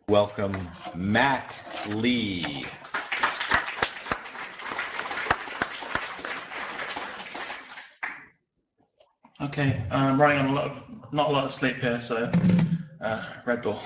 welcome Matt Lee. Okay, I'm running on not a lot of sleep here, so Red Bull.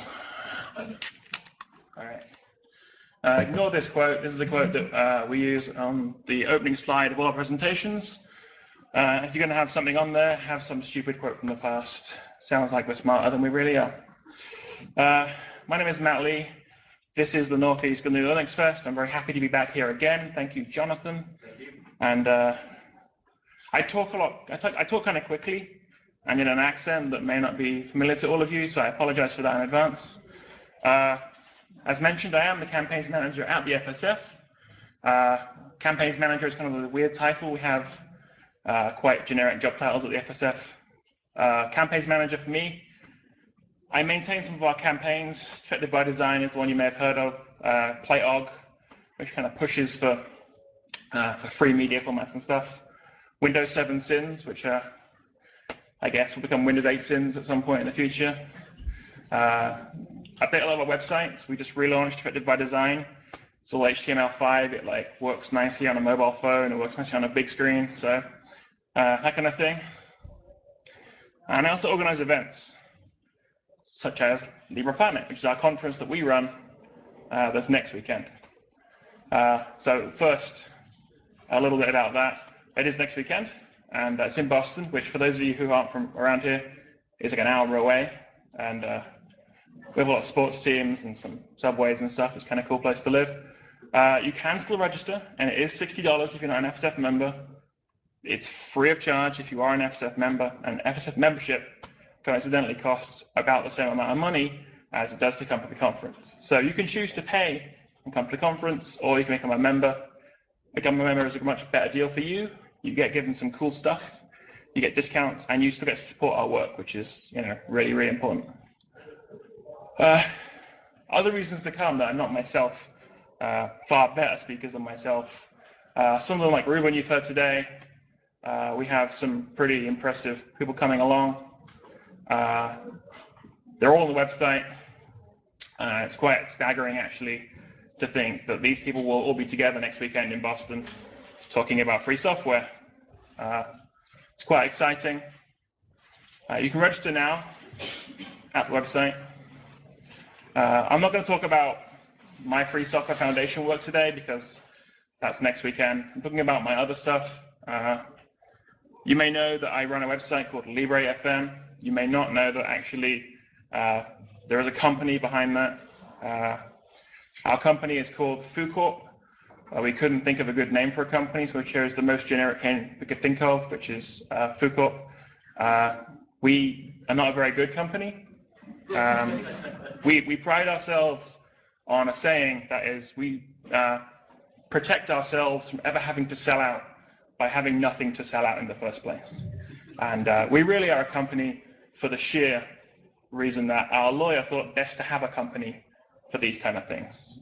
All right. Ignore this quote. This is a quote that we use on the opening slide of all our presentations. If you're going to have something on there, have some stupid quote from the past. Sounds like we're smarter than we really are. My name is Matt Lee. This is the Northeast GNU Linux Fest. I'm very happy to be back here again. Thank you, Jonathan. Thank you. And I talk a lot. I talk kind of quickly and in an accent that may not be familiar to all of you, so I apologize for that in advance. As mentioned, I am the campaigns manager at the FSF. Campaigns manager is kind of a weird title. We have quite generic job titles at the FSF. Campaigns manager for me, I maintain some of our campaigns. Effective by Design is the one you may have heard of. PlayOg, which kind of pushes for free media formats and stuff. Windows 7 Sins, which I guess will become Windows 8 Sins at some point in the future. Update a lot of our websites. We just relaunched Effective by Design. It's all HTML5. It works nicely on a mobile phone. It works nicely on a big screen. So that kind of thing. And I also organize events, such as LibrePlanet, which is our conference that we run that's next weekend. So first, a little bit about that. It is next weekend, and it's in Boston, which for those of you who aren't from around here, is like an hour away. And we have a lot of sports teams and some subways and stuff. It's kind of a cool place to live. You can still register, and it is $60 if you're not an FSF member. It's free of charge if you are an FSF member, and FSF membership coincidentally costs about the same amount of money as it does to come to the conference. So you can choose to pay and come to the conference, or you can become a member. Becoming a member is a much better deal for you. You get given some cool stuff, you get discounts, and you still get to support our work, which is really, really important. Other reasons to come that are not myself, far better speakers than myself. Some of them, like Ruben, you've heard today. We have some pretty impressive people coming along. They're all on the website. It's quite staggering, actually, to think that these people will all be together next weekend in Boston talking about free software. It's quite exciting. You can register now at the website. I'm not going to talk about my Free Software Foundation work today because that's next weekend. I'm talking about my other stuff. You may know that I run a website called Libre.fm. You may not know that actually there is a company behind that. Our company is called FooCorp. We couldn't think of a good name for a company, so we chose the most generic name we could think of, which is FooCorp. We are not a very good company. We pride ourselves on a saying that is, we protect ourselves from ever having to sell out by having nothing to sell out in the first place. And we really are a company for the sheer reason that our lawyer thought best to have a company for these kind of things.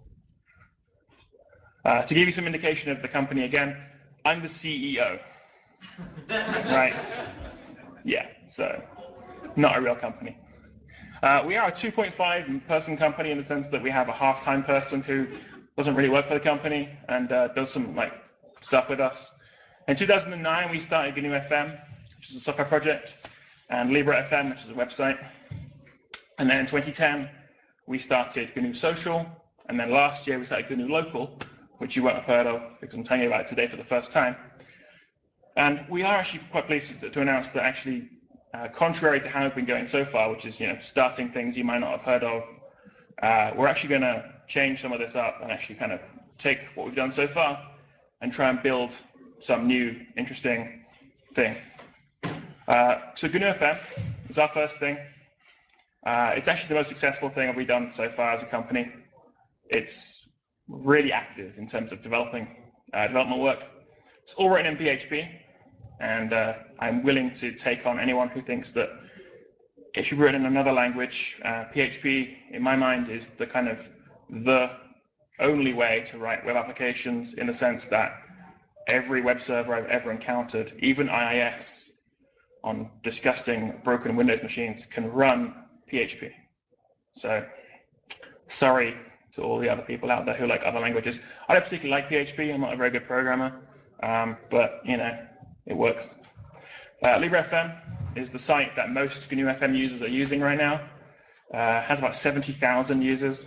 To give you some indication of the company again, I'm the CEO, right? Yeah, so not a real company. We are a 2.5 person company in the sense that we have a half-time person who doesn't really work for the company and does some stuff with us. In 2009, we started GNU FM, which is a software project, and Libre.fm, which is a website. And then in 2010, we started GNU Social, and then last year we started GNU Local, which you won't have heard of because I'm telling you about it today for the first time. And we are actually quite pleased to announce that actually, contrary to how we've been going so far, which is starting things you might not have heard of, we're actually going to change some of this up and actually kind of take what we've done so far and try and build some new, interesting thing. So GNU FM is our first thing. It's actually the most successful thing we've done so far as a company. It's really active in terms of development work. It's all written in PHP, and I'm willing to take on anyone who thinks that it should be written in another language. PHP, in my mind, is the only way to write web applications, in the sense that every web server I've ever encountered, even IIS on disgusting broken Windows machines, can run PHP. So Sorry to all the other people out there who like other languages. I don't particularly like PHP. I'm not a very good programmer, but you know, it works. LibreFM is the site that most GNU FM users are using right now. Has about 70,000 users.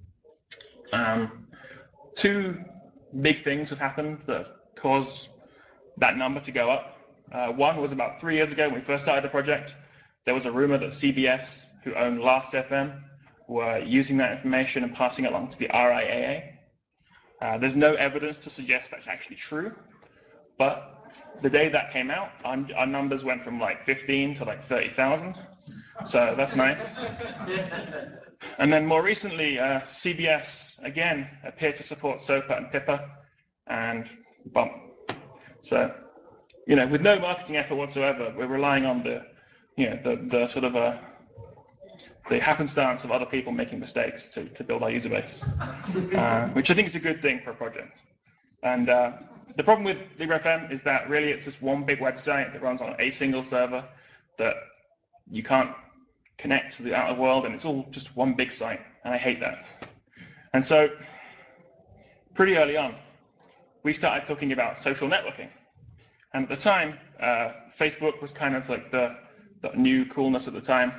Two big things have happened that have caused that number to go up. One was about 3 years ago when we first started the project. There was a rumor that CBS, who owned Last.fm, were using that information and passing it along to the RIAA. There's no evidence to suggest that's actually true, but the day that came out, our numbers went from like 15 to like 30,000, so that's nice. And then more recently, CBS, again, appeared to support SOPA and PIPA, and bump. So, you know, with no marketing effort whatsoever, we're relying on the, you know, the sort of the happenstance of other people making mistakes to build our user base, which I think is a good thing for a project. And the problem with LibreFM is that really it's just one big website that runs on a single server that you can't connect to the outer world, and it's all just one big site, and I hate that. And so, pretty early on, we started talking about social networking. And at the time, Facebook was kind of like the new coolness at the time.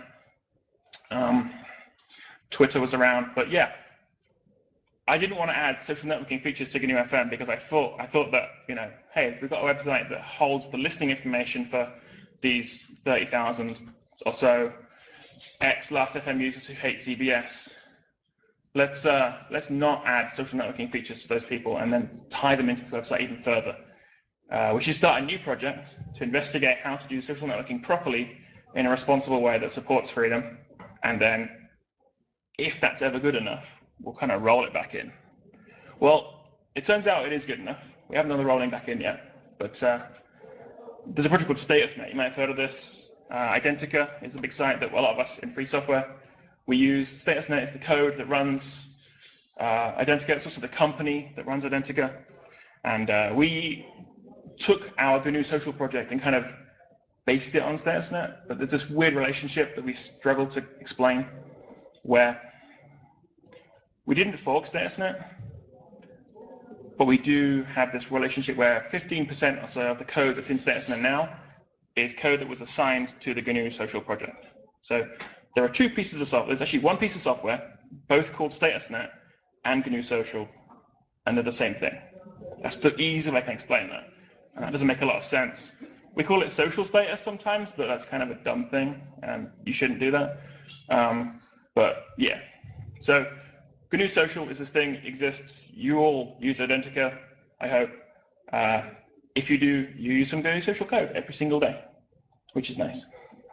Twitter was around, but yeah, I didn't want to add social networking features to GNU FM because I thought that, you know, hey, we've got a website that holds the listing information for these 30,000 or so ex-Last.fm users who hate CBS. Let's not add social networking features to those people and then tie them into the website even further. We should start a new project to investigate how to do social networking properly in a responsible way that supports freedom, and then if that's ever good enough, we'll kind of roll it back in. Well, it turns out it is good enough. We haven't done the rolling back in yet, but there's a project called StatusNet. You might have heard of this. Identica is a big site that a lot of us in free software we use. StatusNet is the code that runs Identica. It's also the company that runs Identica. And we took our GNU social project and kind of based it on StatusNet, but there's this weird relationship that we struggle to explain where we didn't fork StatusNet, but we do have this relationship where 15% or so of the code that's in StatusNet now is code that was assigned to the GNU social project. So there are two pieces of software. There's actually one piece of software, both called StatusNet and GNU social, and they're the same thing. That's the easiest way I can explain that. And that doesn't make a lot of sense. We call it social status sometimes, but that's kind of a dumb thing, and you shouldn't do that. But yeah, so GNU social is this thing, exists. You all use Identica, I hope. If you do, you use some GNU social code every single day, which is nice.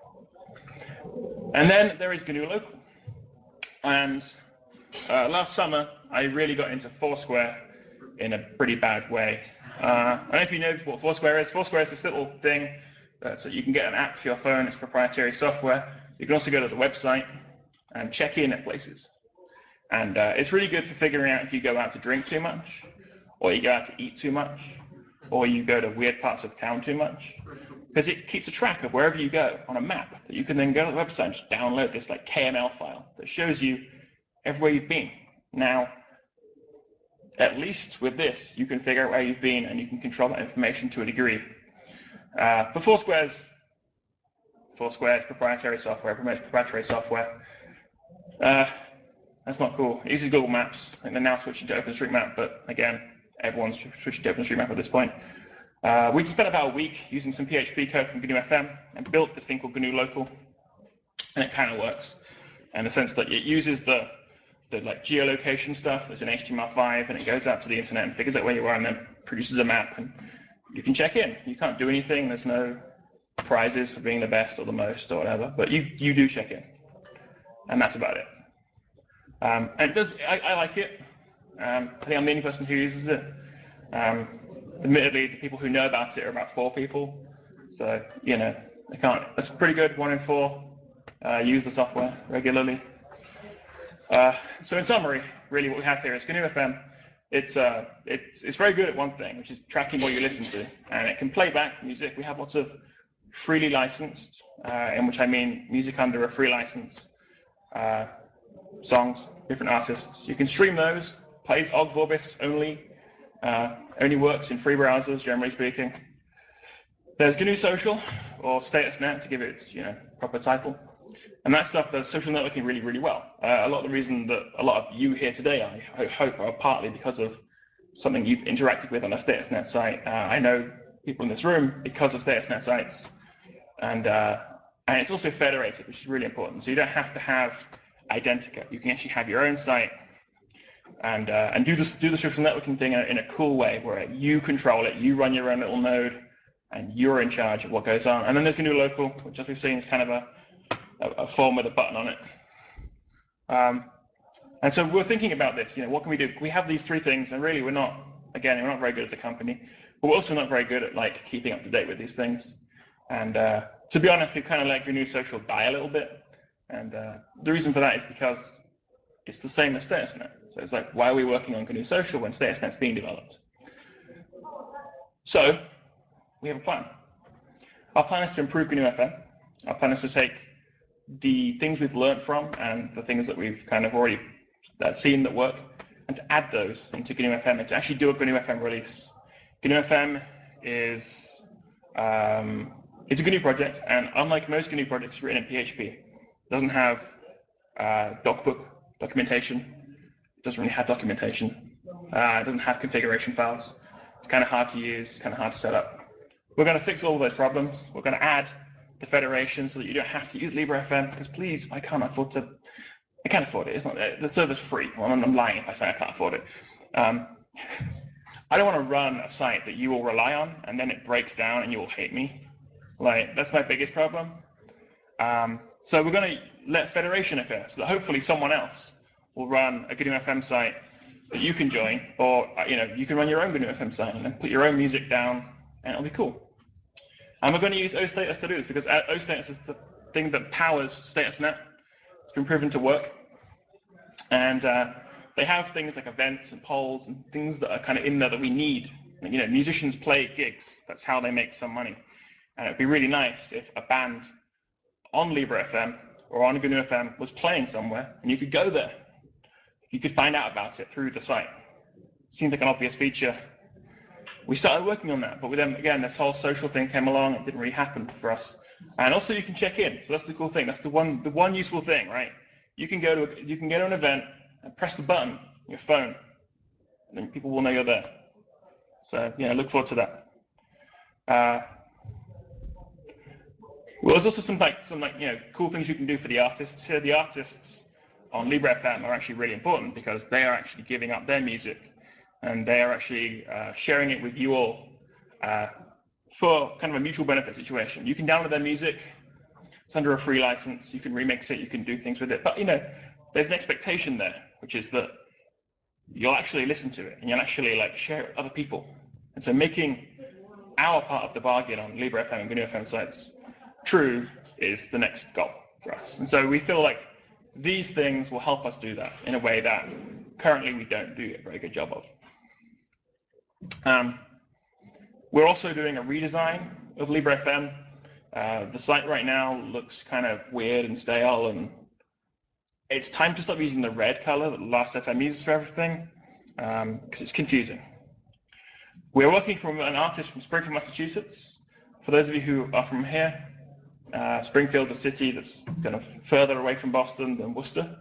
And then there is GNU local. And last summer, I really got into Foursquare in a pretty bad way. I don't know if you know what Foursquare is. Foursquare is this little thing so you can get an app for your phone. It's proprietary software. You can also go to the website and check in at places. And it's really good for figuring out if you go out to drink too much, or you go out to eat too much, or you go to weird parts of town too much, because it keeps a track of wherever you go on a map that you can then go to the website and just download this like KML file that shows you everywhere you've been. Now, at least with this, you can figure out where you've been and you can control that information to a degree. But Foursquare's proprietary software, proprietary software. That's not cool. It uses Google Maps. I think they're now switching to OpenStreetMap, but again, everyone's switching to OpenStreetMap at this point. We spent about a week using some PHP code from GNU FM and built this thing called GNU Local, and it kind of works in the sense that it uses the like geolocation stuff that's in HTML5, and it goes out to the internet and figures out where you are and then produces a map, and you can check in. You can't do anything. There's no prizes for being the best or the most or whatever, but you do check in, and that's about it. And it does. I like it. I think I'm the only person who uses it. Admittedly, the people who know about it are about 4 people, so you know I can't. That's pretty good. 1 in 4 use the software regularly. So in summary, really what we have here is GNU FM. It's very good at one thing, which is tracking what you listen to, and it can play back music. We have lots of freely licensed, in which I mean music under a free license, songs, different artists. You can stream those. Plays Ogg Vorbis only works in free browsers, generally speaking. There's GNU Social, or StatusNet to give it its proper title. And that stuff does social networking really, really well. A lot of the reason that a lot of you here today, I hope, are partly because of something you've interacted with on a StatusNet site. I know people in this room because of StatusNet sites. And it's also federated, which is really important. So you don't have to have Identica. You can actually have your own site and do the social networking thing in a cool way where you control it, you run your own little node, and you're in charge of what goes on. And then there's GNU Local, which, as we've seen, is kind of a form with a button on it. And so we're thinking about this. What can we do? We have these three things, and really, we're not very good as a company, but we're also not very good at keeping up to date with these things. And to be honest, we've kind of let GNU Social die a little bit. And the reason for that is because it's the same as StatusNet. So it's like, why are we working on GNU Social when StatusNet's being developed? So we have a plan. Our plan is to improve GNU FM. Our plan is to take the things we've learned from and the things that we've kind of already seen that work, and to add those into GNU FM and to actually do a GNU FM release. GNU FM is it's a GNU project, and unlike most GNU projects, it's written in PHP. It doesn't have docbook documentation. It doesn't really have documentation. It doesn't have configuration files. It's kind of hard to use, kind of hard to set up. We're going to fix all of those problems. We're going to add the federation so that you don't have to use LibreFM, because please, I can't afford it. It's not, the server's free. I'm lying if I say I can't afford it. I don't want to run a site that you will rely on and then it breaks down and you will hate me. That's my biggest problem. So we're going to let federation occur so that hopefully someone else will run a GNU FM site that you can join, or you can run your own GNU FM site and then put your own music down, and it'll be cool. And we're going to use OStatus to do this because OStatus is the thing that powers StatusNet. It's been proven to work. And they have things like events and polls and things that are kind of in there that we need. Musicians play gigs. That's how they make some money. And it'd be really nice if a band on LibreFM or on GNU FM was playing somewhere and you could go there. You could find out about it through the site. Seems like an obvious feature. We started working on that, but then again, this whole social thing came along. It didn't really happen for us. And also, you can check in. So that's the cool thing. That's the one useful thing, right? You can go to an event and press the button on your phone, and then people will know you're there. So look forward to that. Well, there's also some cool things you can do for the artists. Here, the artists on LibreFM are actually really important because they are actually giving up their music, and they are actually sharing it with you all for kind of a mutual benefit situation. You can download their music. It's under a free license. You can remix it. You can do things with it. But there's an expectation there, which is that you'll actually listen to it and you'll actually share it with other people. And so making our part of the bargain on LibreFM and GNU FM sites true is the next goal for us. And so we feel like these things will help us do that in a way that currently we don't do a very good job of. We're also doing a redesign of LibreFM. The site right now looks kind of weird and stale, and it's time to stop using the red color that Last.fm uses for everything, because it's confusing. We're working from an artist from Springfield, Massachusetts. For those of you who are from here, Springfield's a city that's kind of further away from Boston than Worcester.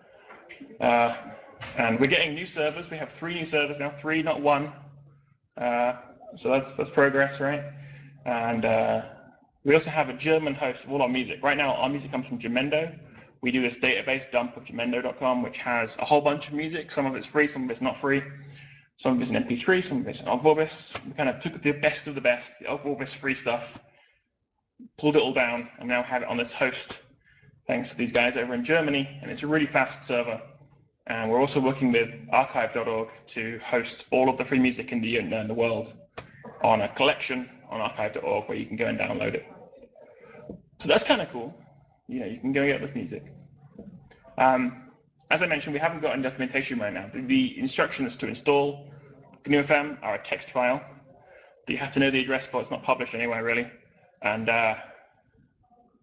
And we're getting new servers. We have 3 new servers now, 3, not 1. So that's progress, right? And we also have a German host of all our music. Right now, our music comes from Jamendo. We do this database dump of Jamendo.com, which has a whole bunch of music. Some of it's free, some of it's not free. Some of it's in MP3, some of it's in Ogg Vorbis. We kind of took the best of the best, the Ogg Vorbis free stuff, pulled it all down, and now have it on this host, thanks to these guys over in Germany. And it's a really fast server. And we're also working with archive.org to host all of the free music in the world on a collection on archive.org where you can go and download it. So that's kind of cool. You can go get this music. As I mentioned, we haven't got any documentation right now. The instructions to install GNU FM are a text file that you have to know the address for. It's not published anywhere, really. And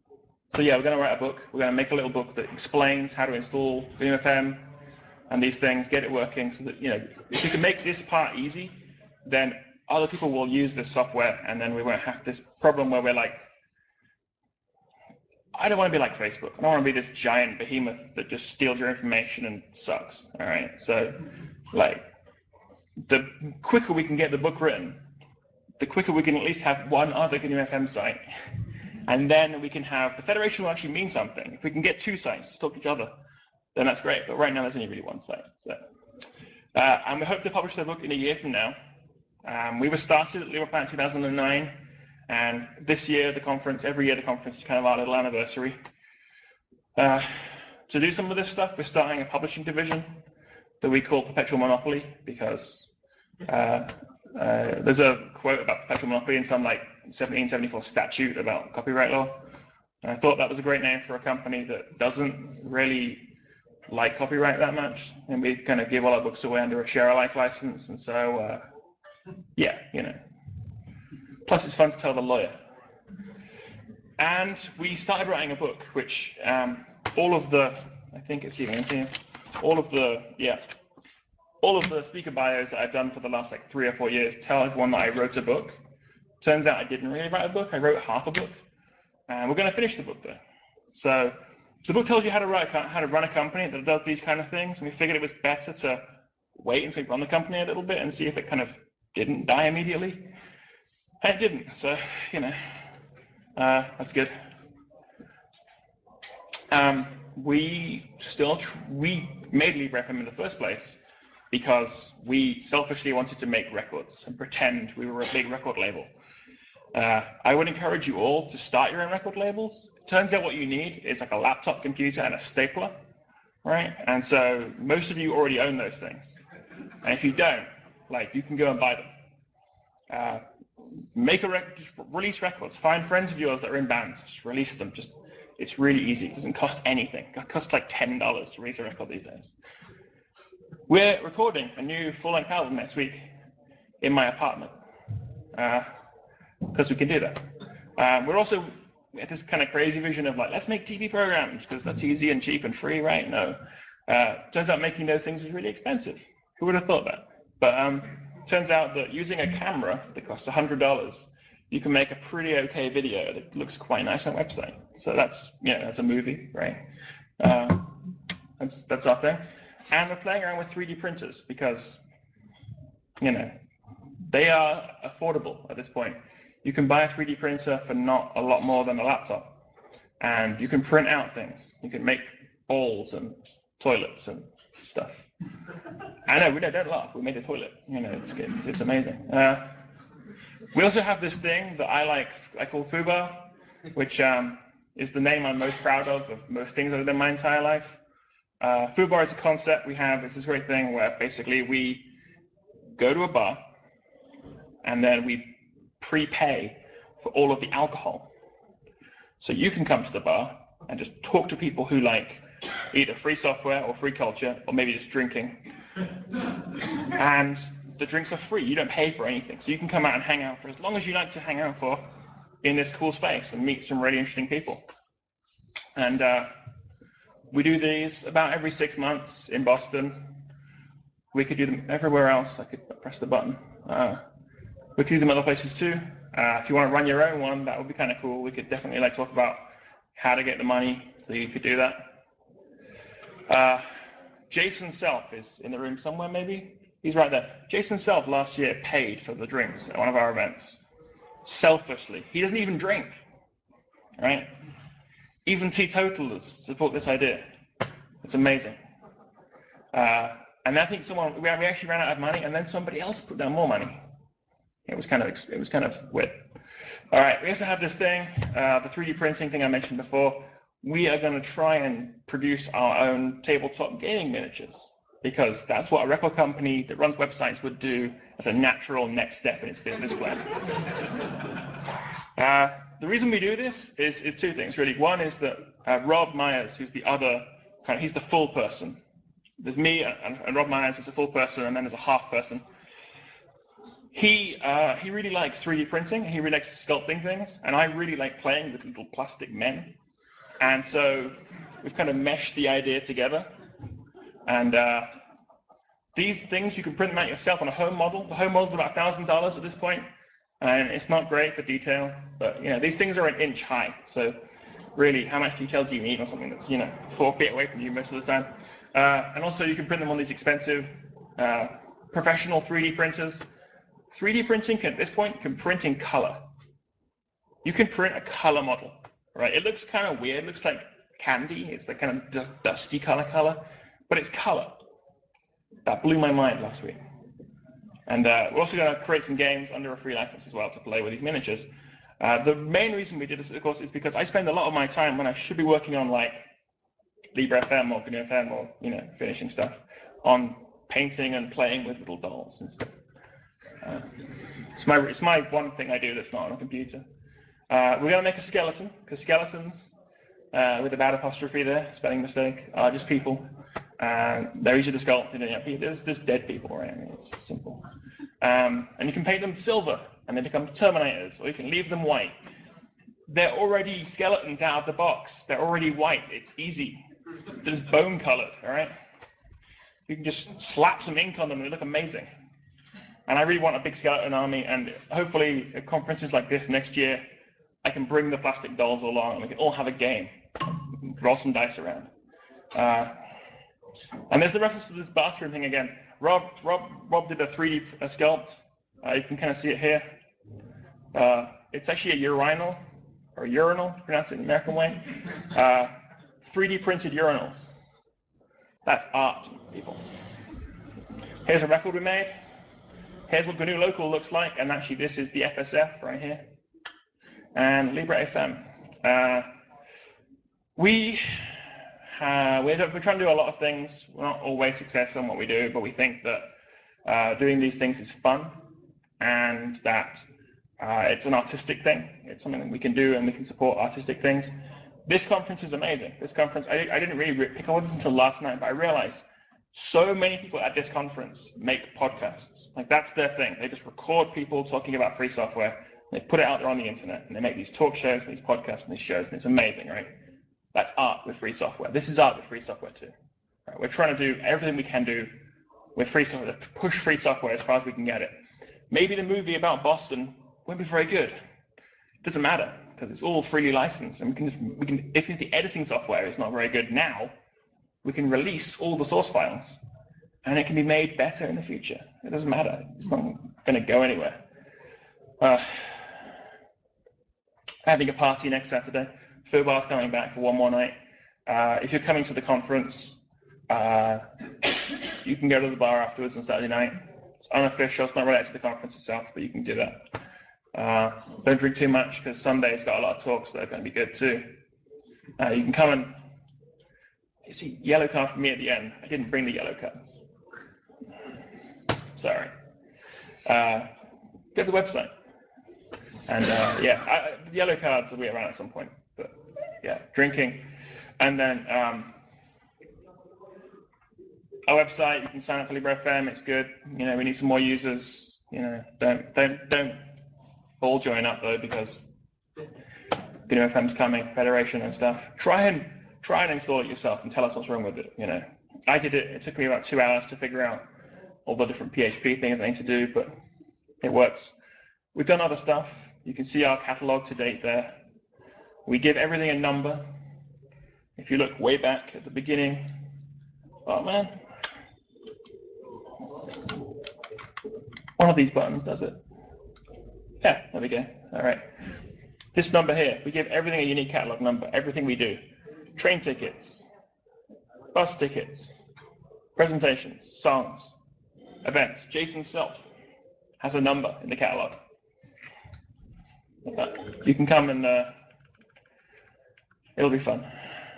So yeah, we're going to write a book. We're going to make a little book that explains how to install GNU-FM and these things, get it working, so that, if we can make this part easy, then other people will use this software, and then we won't have this problem where we're like, I don't want to be like Facebook. I don't want to be this giant behemoth that just steals your information and sucks. All right. So, like, the quicker we can get the book written, the quicker we can at least have one other GNU-FM site, and then we can have the federation will actually mean something. If we can get two sites to talk to each other, then that's great. But right now, there's only really one site. So, and we hope to publish the book in a year from now. We were started at LibrePlant in 2009. And this year, the conference, every year the conference is kind of our little anniversary. To do some of this stuff, we're starting a publishing division that we call Perpetual Monopoly, because there's a quote about perpetual monopoly in some like 1774 statute about copyright law. And I thought that was a great name for a company that doesn't really like copyright that much. And we kind of give all our books away under a share alike license. And so, yeah, Plus, it's fun to tell the lawyer. And we started writing a book, which all of the, I think it's even in here, all of the speaker bios that I've done for the last like 3 or 4 years tell everyone that I wrote a book. Turns out I didn't really write a book. I wrote half a book, and we're going to finish the book though. So the book tells you how to run a company that does these kind of things, and we figured it was better to wait and so we run the company a little bit and see if it kind of didn't die immediately. And it didn't, so, that's good. We made LibreFM in the first place because we selfishly wanted to make records and pretend we were a big record label. I would encourage you all to start your own record labels. It turns out what you need is like a laptop computer and a stapler, right? And so most of you already own those things. And if you don't, you can go and buy them. Make a record, just release records. Find friends of yours that are in bands, just release them. It's really easy. It doesn't cost anything. It costs like $10 to release a record these days. We're recording a new full-length album next week in my apartment, because we can do that. We had this kind of crazy vision of let's make TV programs because that's easy and cheap and free, right? No. Turns out making those things is really expensive. Who would have thought that? But turns out that using a camera that costs $100, you can make a pretty okay video that looks quite nice on a website. So that's a movie, right? That's our thing. And we're playing around with 3D printers because, they are affordable at this point. You can buy a 3D printer for not a lot more than a laptop. And you can print out things. You can make balls and toilets and stuff. I know, don't laugh. We made a toilet. It's amazing. We also have this thing that I call Fubar, which is the name I'm most proud of most things I've done my entire life. Fubar is a concept we have. It's this great thing where basically we go to a bar and then we prepay for all of the alcohol. So you can come to the bar and just talk to people who like either free software or free culture, or maybe just drinking. And the drinks are free. You don't pay for anything. So you can come out and hang out for as long as you like to hang out for in this cool space and meet some really interesting people. And we do these about every 6 months in Boston. We could do them everywhere else. I could press the button. We could do them other places too. If you want to run your own one, that would be kind of cool. We could definitely talk about how to get the money, so you could do that. Jason Self is in the room somewhere, maybe? He's right there. Jason Self last year paid for the drinks at one of our events. Selfishly. He doesn't even drink, right? Even teetotalers support this idea. It's amazing. And I think we actually ran out of money, and then somebody else put down more money. It was kind of weird. All right, we also have this thing, the 3D printing thing I mentioned before. We are going to try and produce our own tabletop gaming miniatures, because that's what a record company that runs websites would do as a natural next step in its business plan. The reason we do this is two things, really. One is that Rob Myers, who's the other, he's the full person. There's me and Rob Myers, who's a full person, and then there's a half person. He really likes 3D printing. He really likes sculpting things, and I really like playing with little plastic men. And so we've kind of meshed the idea together. And these things, you can print them out yourself on a home model. The home model is about $1,000 at this point, and it's not great for detail, but these things are an inch high. So really, how much detail do you need on something that's 4 feet away from you most of the time? And also, you can print them on these expensive professional 3D printers. 3D printing at this point can print in color. You can print a color model, right? It looks kind of weird. It looks like candy. It's the kind of dusty color, but it's color. That blew my mind last week. And we're also going to create some games under a free license as well to play with these miniatures. The main reason we did this, of course, is because I spend a lot of my time when I should be working on like Libre FM or GNU FM or finishing stuff on painting and playing with little dolls and stuff. It's my one thing I do that's not on a computer. We're going to make a skeleton, because skeletons, with a bad apostrophe there, spelling mistake, are just people. They're easy to sculpt. There's just dead people, right? I mean, it's simple. And you can paint them silver, and they become Terminators, or you can leave them white. They're already skeletons out of the box. They're already white. It's easy. They're just bone-colored, all right? You can just slap some ink on them, and they look amazing. And I really want a big skeleton army, and hopefully at conferences like this next year, I can bring the plastic dolls along, and we can all have a game. Roll some dice around. And there's the reference to this bathroom thing again. Rob did a 3D sculpt. You can kind of see it here. It's actually a urinal, or urinal, to pronounce it in the American way. 3D printed urinals. That's art, people. Here's a record we made. Here's what GNU Local looks like, and actually this is the FSF right here. And Libre FM. We're trying to do a lot of things. We're not always successful in what we do, but we think that doing these things is fun, and that it's an artistic thing. It's something that we can do, and we can support artistic things. This conference is amazing. This conference, I didn't really pick up on this until last night, but I realized so many people at this conference make podcasts. Like, that's their thing. They just record people talking about free software. They put it out there on the internet, and they make these talk shows, and these podcasts, and these shows, and it's amazing, right? That's art with free software. This is art with free software too. Right? We're trying to do everything we can do with free software to push free software as far as we can get it. Maybe the movie about Boston won't be very good. It doesn't matter, because it's all freely licensed, and we can if the editing software is not very good now, we can release all the source files, and it can be made better in the future. It doesn't matter. It's not going to go anywhere. Having a party next Saturday. Philbar's coming back for one more night. If you're coming to the conference, you can go to the bar afterwards on Saturday night. It's unofficial. It's not related to the conference itself, but you can do that. Don't drink too much, because Sunday's got a lot of talks that are going to be good too. You can come and you see yellow card for me at the end. I didn't bring the yellow cards. Sorry. Go to the website. And the yellow cards will be around at some point. But yeah, drinking. And then our website, you can sign up for Libre FM. It's good. We need some more users. Don't all join up though, because GNU FM's coming, Federation and stuff. Try and install it yourself and tell us what's wrong with it. I did it. It took me about 2 hours to figure out all the different PHP things I need to do, but it works. We've done other stuff. You can see our catalog to date there. We give everything a number. If you look way back at the beginning, oh man, one of these buttons does it. Yeah, there we go. All right. This number here, we give everything a unique catalog number, everything we do. Train tickets, bus tickets, presentations, songs, events. Jason self has a number in the catalog. You can come and it'll be fun.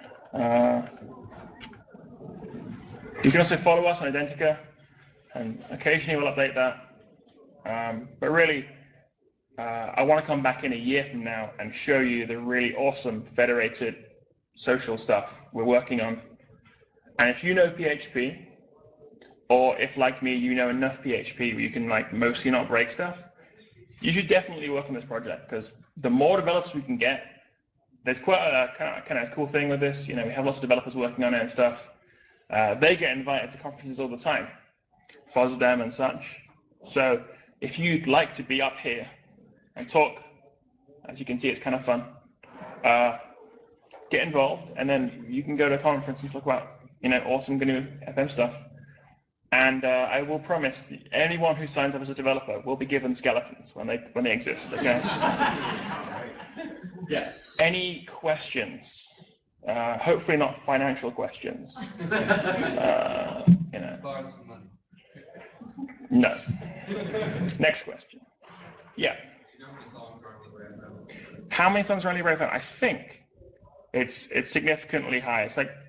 You can also follow us on Identica, and occasionally we'll update that. But really, I want to come back in a year from now and show you the really awesome federated social stuff we're working on. And if you know PHP, or if, like me, you know enough PHP where you can mostly not break stuff, you should definitely work on this project, because the more developers we can get, there's quite a kind of cool thing with this. We have lots of developers working on it and stuff. They get invited to conferences all the time, FOSDEM and such. So if you'd like to be up here and talk, as you can see, it's kind of fun. Get involved, and then you can go to a conference and talk about awesome GNU FM stuff. And I will promise anyone who signs up as a developer will be given skeletons when they exist. Okay. Yes. Any questions? Hopefully not financial questions. Borrow some money. No. Next question. Yeah. Do you know how many songs are on Libre FM? How many songs are on Libre FM? I think it's significantly high. It's like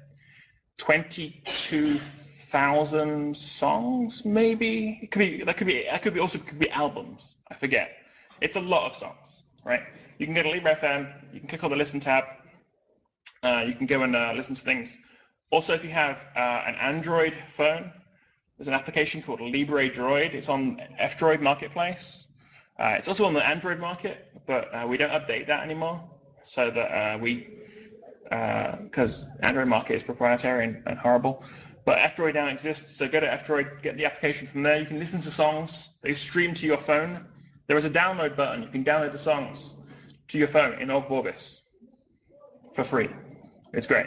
22,000 songs, maybe. It could be albums. I forget. It's a lot of songs, right? You can go to Libre FM. You can click on the Listen tab. You can go and listen to things. Also, if you have an Android phone, there's an application called Libre Droid. It's on F-Droid Marketplace. It's also on the Android market, but we don't update that anymore, so that because Android market is proprietary and horrible. But F-Droid now exists, so go to F-Droid, get the application from there. You can listen to songs. They stream to your phone. There is a download button. You can download the songs to your phone in Ogg Vorbis for free. It's great.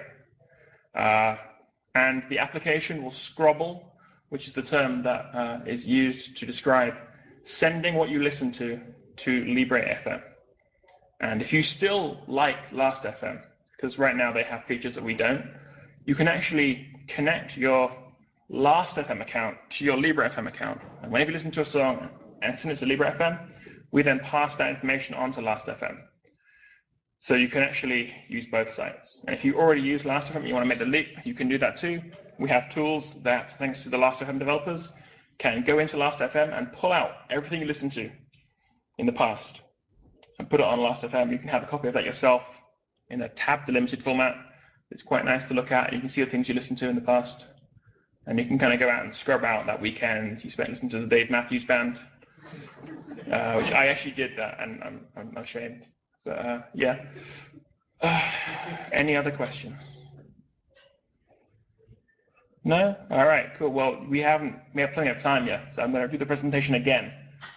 And the application will scrobble, which is the term that is used to describe sending what you listen to Libre FM. And if you still like Last.fm, because right now they have features that we don't, you can actually connect your Last.fm account to your Libre FM account. And whenever you listen to a song and send it to Libre FM, we then pass that information on to Last.fm. So you can actually use both sites. And if you already use Last.fm and you want to make the leap, you can do that too. We have tools that, thanks to the Last.fm developers, can go into Last.fm and pull out everything you listened to in the past and put it on Last.fm. You can have a copy of that yourself in a tab delimited format. It's quite nice to look at. You can see the things you listened to in the past. And you can kind of go out and scrub out that weekend you spent listening to the Dave Matthews Band, which I actually did that, and I'm ashamed. But yeah. Any other questions? No? All right, cool. Well, we have plenty of time yet, so I'm going to do the presentation again.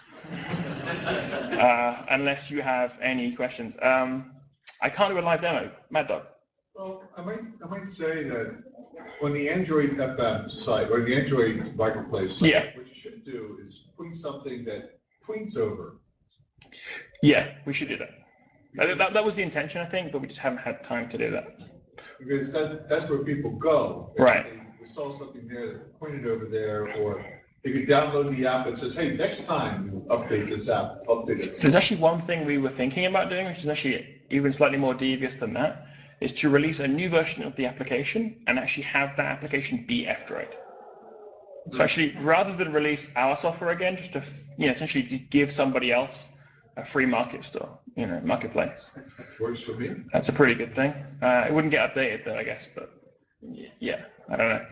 Unless you have any questions. I can't do a live demo. Mad Dog. Well, I might say that on the Android FM site, or the Android Marketplace site, Yeah. what you should do is point something that points over. Yeah, we should do that. That was the intention, I think, but we just haven't had time to do that. Because that's where people go. Right. They saw something there that pointed over there, or they could download the app that says, hey, next time you update this app, update it. There's actually one thing we were thinking about doing, which is actually even slightly more devious than that, is to release a new version of the application and actually have that application be F-Droid. So actually, rather than release our software again, just to essentially just give somebody else a free market store, marketplace. Works for me. That's a pretty good thing. It wouldn't get updated though, I guess, but yeah, I don't know.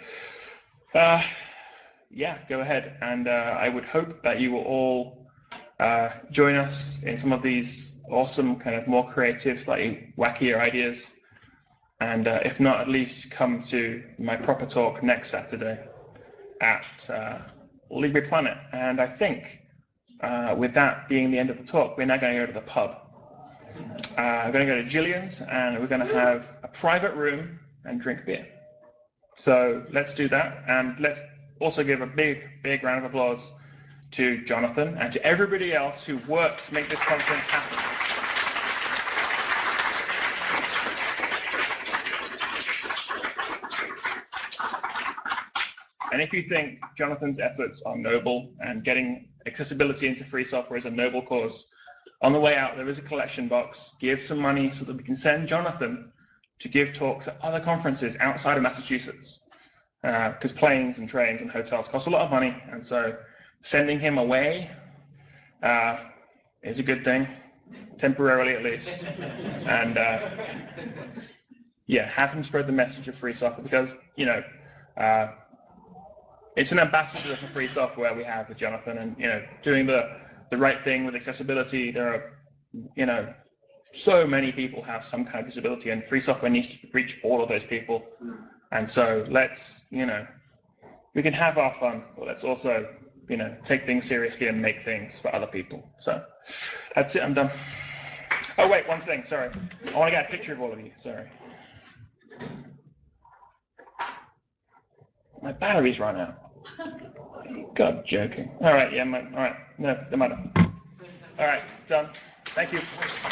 Yeah, go ahead, and I would hope that you will all join us in some of these awesome, kind of more creative, slightly wackier ideas. And if not, at least come to my proper talk next Saturday at Libre Planet. And I think with that being the end of the talk, we're now going to go to the pub. We're going to go to Jillian's, and we're going to have a private room and drink beer. So let's do that, and let's also give a big, big round of applause to Jonathan and to everybody else who worked to make this conference happen. And if you think Jonathan's efforts are noble and getting accessibility into free software is a noble cause, on the way out there is a collection box. Give some money so that we can send Jonathan to give talks at other conferences outside of Massachusetts. Because planes and trains and hotels cost a lot of money, and so sending him away is a good thing, temporarily at least. And yeah, have him spread the message of free software, because it's an ambassador for free software we have with Jonathan, and doing the right thing with accessibility. There are so many people have some kind of disability, and free software needs to reach all of those people. And so let's, we can have our fun, but let's also, take things seriously and make things for other people. So that's it, I'm done. Oh, wait, one thing, sorry. I want to get a picture of all of you, sorry. My battery's run out. God, joking. All right, yeah, all right. No, doesn't matter. All right, done. Thank you.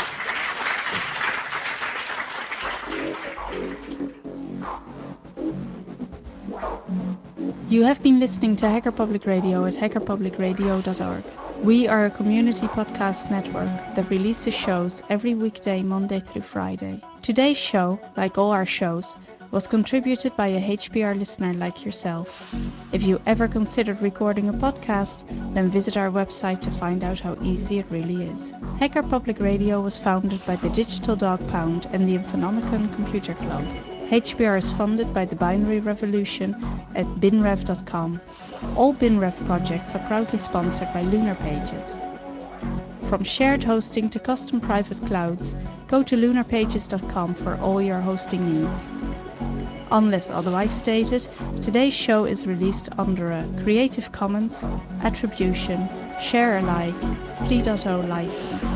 You have been listening to Hacker Public Radio at hackerpublicradio.org. We are a community podcast network that releases shows every weekday, Monday through Friday. Today's show, like all our shows, was contributed by a HPR listener like yourself. If you ever considered recording a podcast, then visit our website to find out how easy it really is. Hacker Public Radio was founded by the Digital Dog Pound and the Infonomicon Computer Club. HPR is funded by the Binary Revolution at binrev.com. All BinRev projects are proudly sponsored by Lunar Pages. From shared hosting to custom private clouds, go to lunarpages.com for all your hosting needs. Unless otherwise stated, today's show is released under a Creative Commons Attribution Share Alike 3.0 license.